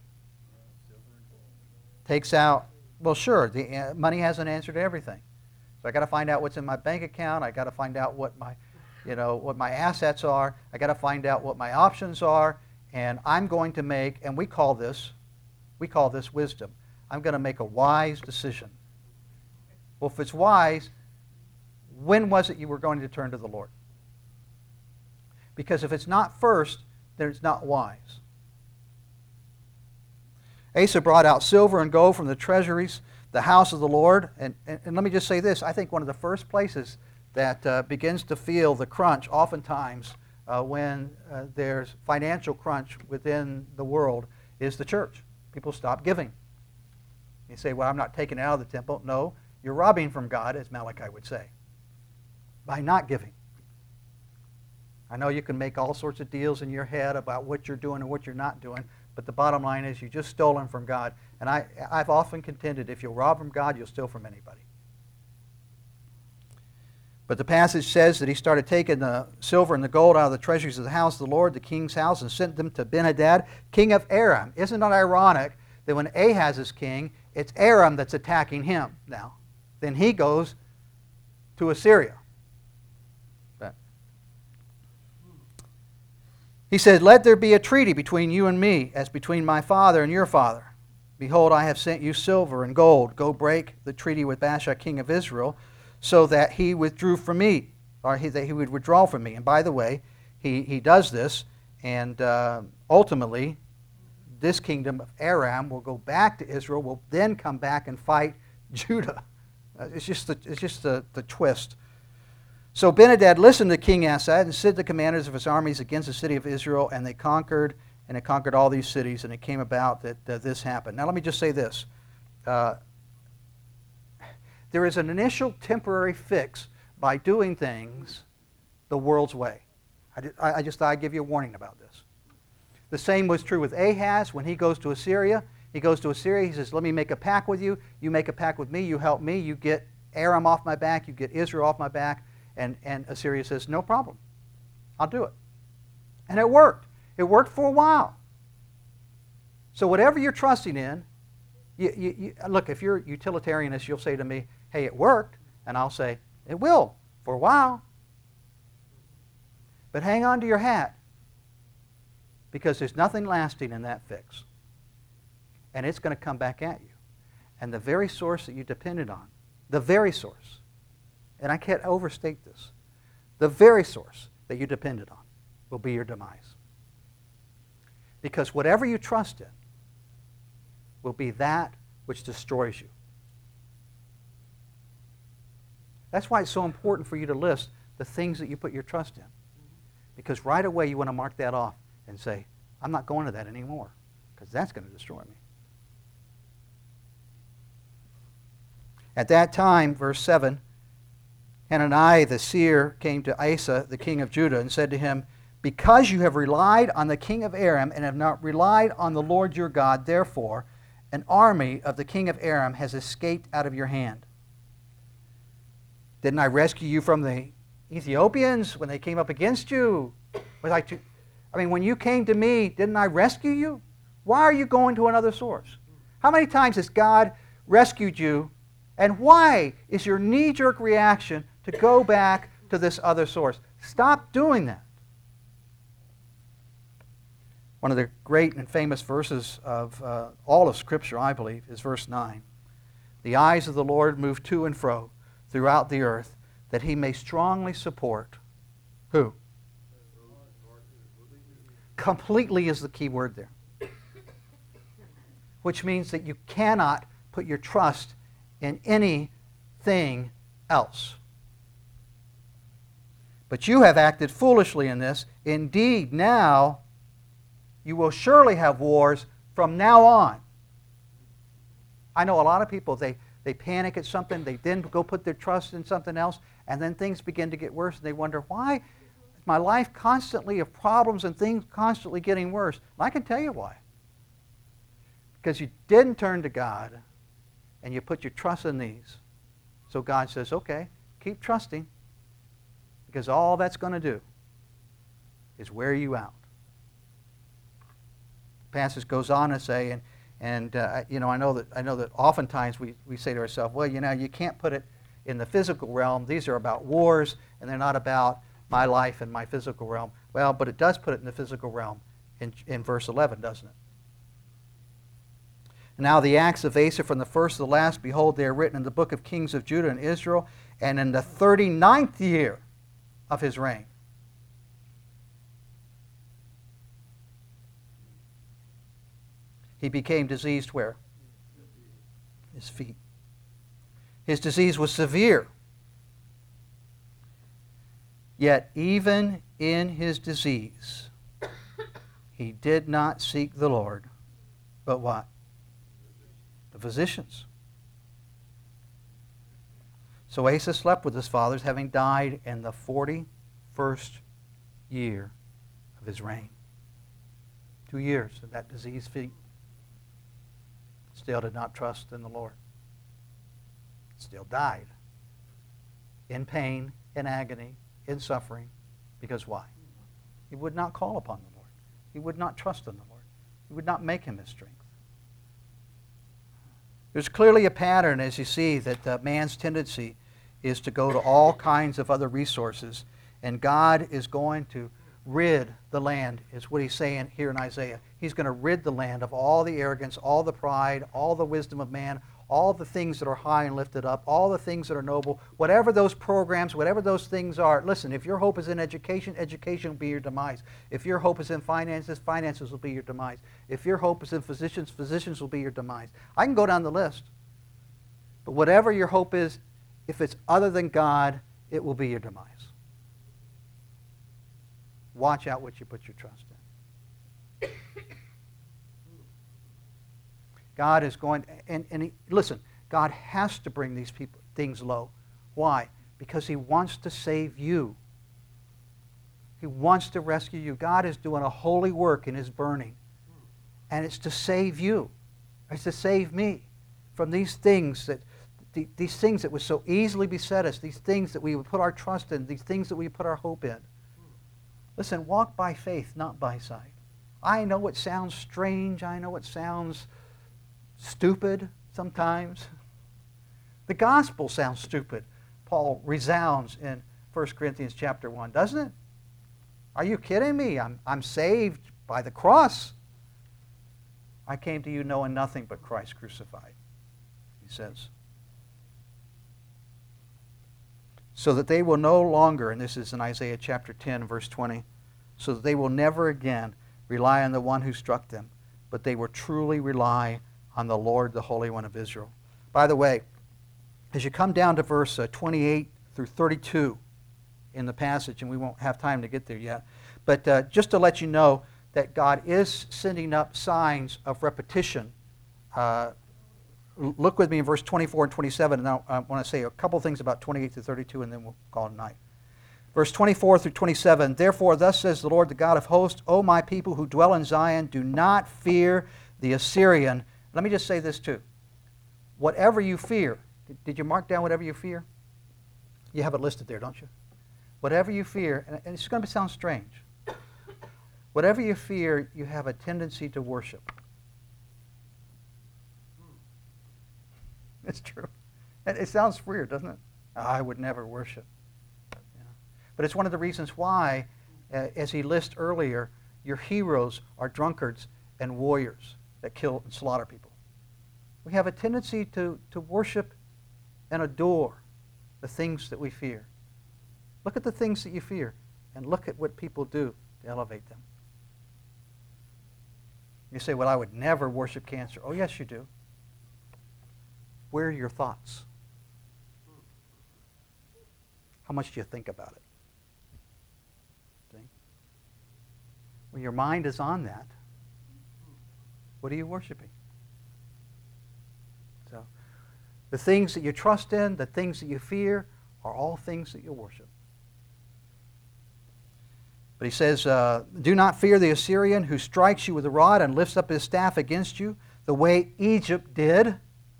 Takes out, well, sure, the uh, money has an answer to everything. So I got to find out what's in my bank account. I got to find out what my, you know, what my assets are. I got to find out what my options are. And I'm going to make, and we call this, we call this wisdom. I'm going to make a wise decision. Well, if it's wise, when was it you were going to turn to the Lord? Because if it's not first, then it's not wise. Asa brought out silver and gold from the treasuries, the house of the Lord. And, and, and let me just say this. I think one of the first places that uh, begins to feel the crunch oftentimes uh, when uh, there's financial crunch within the world is the church. People stop giving. You say, well, I'm not taking it out of the temple. No, you're robbing from God, as Malachi would say, by not giving. I know you can make all sorts of deals in your head about what you're doing and what you're not doing, but the bottom line is you just stolen from God. And I, I've often contended if you'll rob from God, you'll steal from anybody. But the passage says that he started taking the silver and the gold out of the treasuries of the house of the Lord, the king's house, and sent them to Ben-Hadad, king of Aram. Isn't it ironic that when Ahaz is king, it's Aram that's attacking him now? Then he goes to Assyria. But he said, let there be a treaty between you and me, as between my father and your father. Behold, I have sent you silver and gold. Go break the treaty with Baasha, king of Israel, so that he withdrew from me, or he, that he would withdraw from me. And by the way, he, he does this, and uh, ultimately, this kingdom of Aram will go back to Israel, will then come back and fight Judah. Uh, it's just, the, it's just the, the twist. So Ben-Hadad listened to King Asa and sent the commanders of his armies against the city of Israel, and they conquered, and they conquered all these cities, and it came about that uh, this happened. Now let me just say this. Uh, there is an initial temporary fix by doing things the world's way. I, did, I, I just thought I'd give you a warning about this. The same was true with Ahaz when he goes to Assyria. He goes to Assyria, he says, let me make a pact with you. You make a pact with me, you help me, you get Aram off my back, you get Israel off my back. And, and Assyria says, no problem. I'll do it. And it worked. It worked for a while. So whatever you're trusting in, you, you, you, look, if you're utilitarianist, you'll say to me, hey, it worked. And I'll say, it will, for a while. But hang on to your hat, because there's nothing lasting in that fix. And it's going to come back at you. And the very source that you depended on, the very source, and I can't overstate this, the very source that you depended on will be your demise. Because whatever you trust in will be that which destroys you. That's why it's so important for you to list the things that you put your trust in. Because right away you want to mark that off and say, I'm not going to that anymore, because that's going to destroy me. At that time, verse seven, Hananiah the seer came to Asa, the king of Judah, and said to him, because you have relied on the king of Aram and have not relied on the Lord your God, therefore, an army of the king of Aram has escaped out of your hand. Didn't I rescue you from the Ethiopians when they came up against you? Was I, too, I mean, when you came to me, didn't I rescue you? Why are you going to another source? How many times has God rescued you, and why is your knee-jerk reaction to go back to this other source? Stop doing that. One of the great and famous verses of uh, all of Scripture, I believe, is verse nine. The eyes of the Lord move to and fro throughout the earth, that he may strongly support who? Completely is the key word there. Which means that you cannot put your trust in anything else. But you have acted foolishly in this. Indeed, now you will surely have wars from now on. I know a lot of people, they, they panic at something, they then go put their trust in something else, and then things begin to get worse, and they wonder, why is my life constantly of problems and things constantly getting worse? And I can tell you why. Because you didn't turn to God, and you put your trust in these. So God says, okay, keep trusting, because all that's going to do is wear you out. The passage goes on to say, and and uh, you know, I know that I know that oftentimes we, we say to ourselves, well, you know, you can't put it in the physical realm. These are about wars, and they're not about my life and my physical realm. Well, but it does put it in the physical realm in in verse eleven, doesn't it? Now the acts of Asa from the first to the last, behold, they are written in the book of Kings of Judah and Israel, and in the thirty-ninth year of his reign. He became diseased where? His feet. His disease was severe. Yet even in his disease, he did not seek the Lord, but what? The physicians. So Asa slept with his fathers, having died in the forty-first year of his reign. Two years of that diseased feet. Still did not trust in the Lord. Still died. In pain, in agony, in suffering. Because why? He would not call upon the Lord. He would not trust in the Lord. He would not make him his strength. There's clearly a pattern, as you see, that uh, man's tendency is to go to all kinds of other resources, and God is going to rid the land, is what he's saying here in Isaiah. He's going to rid the land of all the arrogance, all the pride, all the wisdom of man, all the things that are high and lifted up, all the things that are noble, whatever those programs, whatever those things are. Listen, if your hope is in education, education will be your demise. If your hope is in finances, finances will be your demise. If your hope is in physicians, physicians will be your demise. I can go down the list. But whatever your hope is, if it's other than God, it will be your demise. Watch out what you put your trust in. God is going, and, and he, listen, God has to bring these people things low. Why? Because he wants to save you. He wants to rescue you. God is doing a holy work in his burning. And it's to save you. It's to save me from these things that the, these things that would so easily beset us, these things that we would put our trust in, these things that we put our hope in. Listen, walk by faith, not by sight. I know it sounds strange. I know it sounds stupid sometimes. The gospel sounds stupid. Paul resounds in First Corinthians chapter one, doesn't it? Are you kidding me? I'm, I'm saved by the cross. I came to you knowing nothing but Christ crucified, he says. So that they will no longer, and this is in Isaiah chapter ten, verse twenty, so that they will never again rely on the one who struck them, but they will truly rely on the Lord, the Holy One of Israel. By the way, as you come down to verse uh, twenty-eight through thirty-two in the passage, and we won't have time to get there yet, but uh, just to let you know that God is sending up signs of repetition. Uh, look with me in verse twenty-four and twenty-seven, and I want to say a couple things about twenty-eight through thirty-two, and then we'll call it a night. Verse twenty-four through twenty-seven, therefore thus says the Lord, the God of hosts, O my people who dwell in Zion, do not fear the Assyrian. Let me just say this too. Whatever you fear, did you mark down whatever you fear? You have it listed there, don't you? Whatever you fear, and it's going to sound strange. Whatever you fear, you have a tendency to worship. It's true. It, it sounds weird, doesn't it? I would never worship. You know? But it's one of the reasons why, uh, as he lists earlier, Your heroes are drunkards and warriors that kill and slaughter people. We have a tendency to, to worship and adore the things that we fear. Look at the things that you fear and look at what people do to elevate them. You say, well, I would never worship cancer. Oh, yes, you do. Where are your thoughts? How much do you think about it? See? When your mind is on that, what are you worshiping? So, the things that you trust in, the things that you fear, are all things that you worship. But he says, uh, do not fear the Assyrian who strikes you with a rod and lifts up his staff against you, the way Egypt did.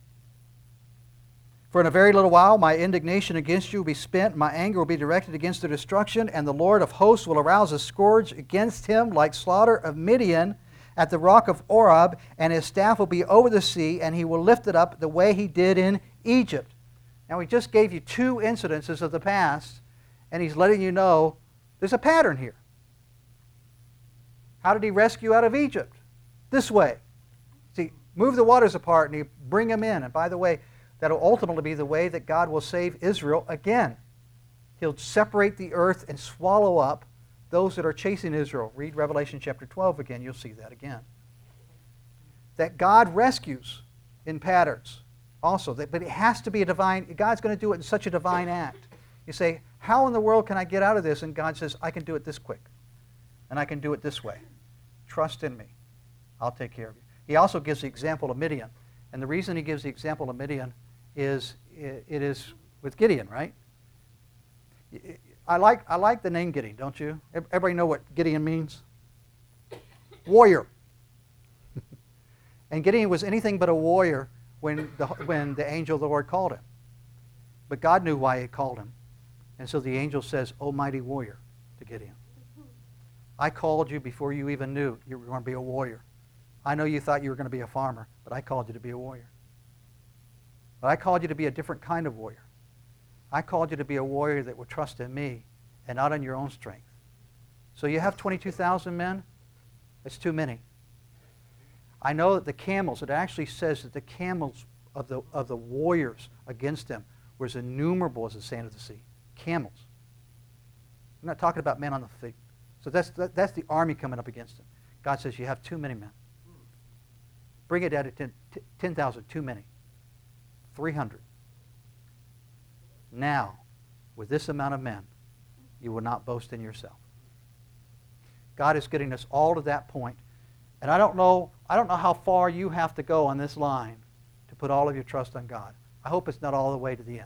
For in a very little while my indignation against you will be spent, my anger will be directed against their destruction, and the Lord of hosts will arouse a scourge against him like slaughter of Midian at the rock of Oreb, and his staff will be over the sea, and he will lift it up the way he did in Egypt. Now, he just gave you two incidences of the past, and he's letting you know there's a pattern here. How did he rescue out of Egypt? This way. See, move the waters apart and you bring them in. And by the way, that will ultimately be the way that God will save Israel again. He'll separate the earth and swallow up those that are chasing Israel. Read Revelation chapter twelve again. You'll see that again. That God rescues in patterns also. But it has to be a divine, God's going to do it in such a divine act. You say, how in the world can I get out of this? And God says, I can do it this quick. And I can do it this way. Trust in me. I'll take care of you. He also gives the example of Midian. And the reason he gives the example of Midian is it is with Gideon, right? I like, I like the name Gideon, don't you? Everybody know what Gideon means? Warrior. And Gideon was anything but a warrior when the, when the angel of the Lord called him. But God knew why he called him. And so the angel says, O mighty warrior, to Gideon. I called you before you even knew you were going to be a warrior. I know you thought you were going to be a farmer, but I called you to be a warrior. But I called you to be a different kind of warrior. I called you to be a warrior that would trust in me and not in your own strength. So you have twenty-two thousand men? That's too many. I know that the camels, it actually says that the camels of the, of the warriors against them were as innumerable as the sand of the sea. Camels. I'm not talking about men on the feet. So that's, that, that's the army coming up against them. God says, you have too many men. Bring it down to ten thousand, too many. three hundred. Now, with this amount of men, you will not boast in yourself. God is getting us all to that point. And I don't know, I don't know how far you have to go on this line to put all of your trust on God. I hope it's not all the way to the end.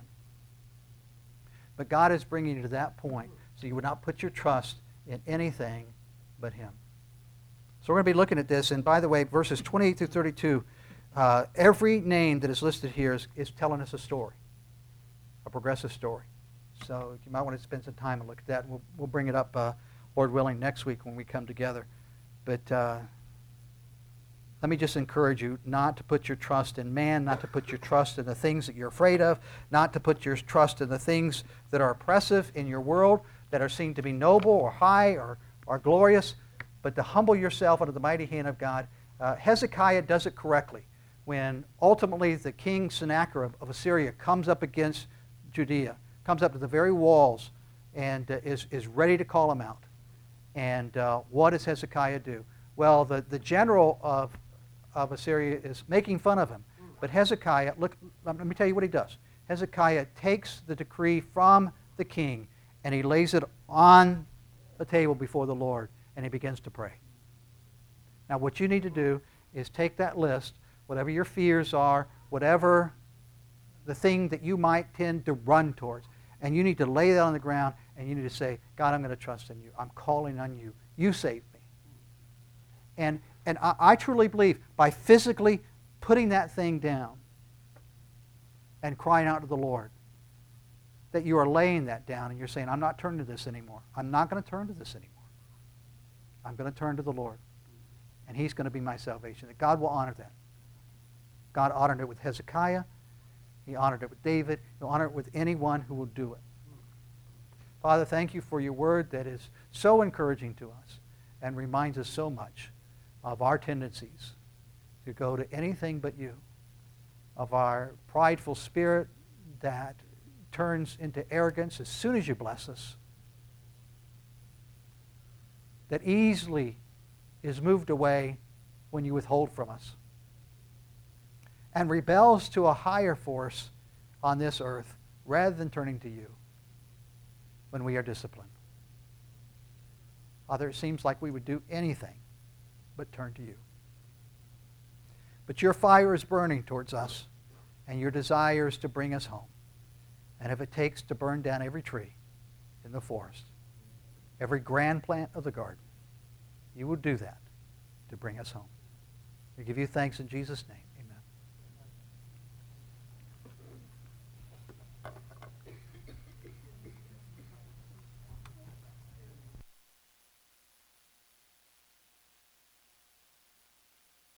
But God is bringing you to that point so you would not put your trust in anything but him. So we're going to be looking at this. And by the way, verses twenty-eight through thirty-two, uh, every name that is listed here is, is telling us a story, a progressive story. So you might want to spend some time and look at that. We'll, we'll bring it up, uh, Lord willing, next week when we come together. But uh, let me just encourage you not to put your trust in man, not to put your trust in the things that you're afraid of, not to put your trust in the things that are oppressive in your world, that are seen to be noble or high or, or glorious, but to humble yourself under the mighty hand of God. Uh, Hezekiah does it correctly. When ultimately the king Sennacherib of Assyria comes up against Judea, comes up to the very walls and uh, is, is ready to call him out. And uh, what does Hezekiah do? Well, the, the general of, of Assyria is making fun of him. But Hezekiah, look, let me tell you what he does. Hezekiah takes the decree from the king and he lays it on the table before the Lord, and he begins to pray. Now, what you need to do is take that list, whatever your fears are, whatever the thing that you might tend to run towards, and you need to lay that on the ground, and you need to say, God, I'm going to trust in you. I'm calling on you. You save me. And, and I, I truly believe by physically putting that thing down and crying out to the Lord, that you are laying that down and you're saying, I'm not turning to this anymore. I'm not going to turn to this anymore. I'm going to turn to the Lord. And he's going to be my salvation. That God will honor that. God honored it with Hezekiah. He honored it with David. He'll honor it with anyone who will do it. Father, thank you for your word that is so encouraging to us. and reminds us so much of our tendencies to go to anything but you, of our prideful spirit that turns into arrogance as soon as you bless us, that easily is moved away when you withhold from us, and rebels to a higher force on this earth rather than turning to you when we are disciplined. Father, it seems like we would do anything but turn to you. But your fire is burning towards us, and your desire is to bring us home. And if it takes to burn down every tree in the forest, every grand plant of the garden, you will do that to bring us home. We give you thanks in Jesus' name.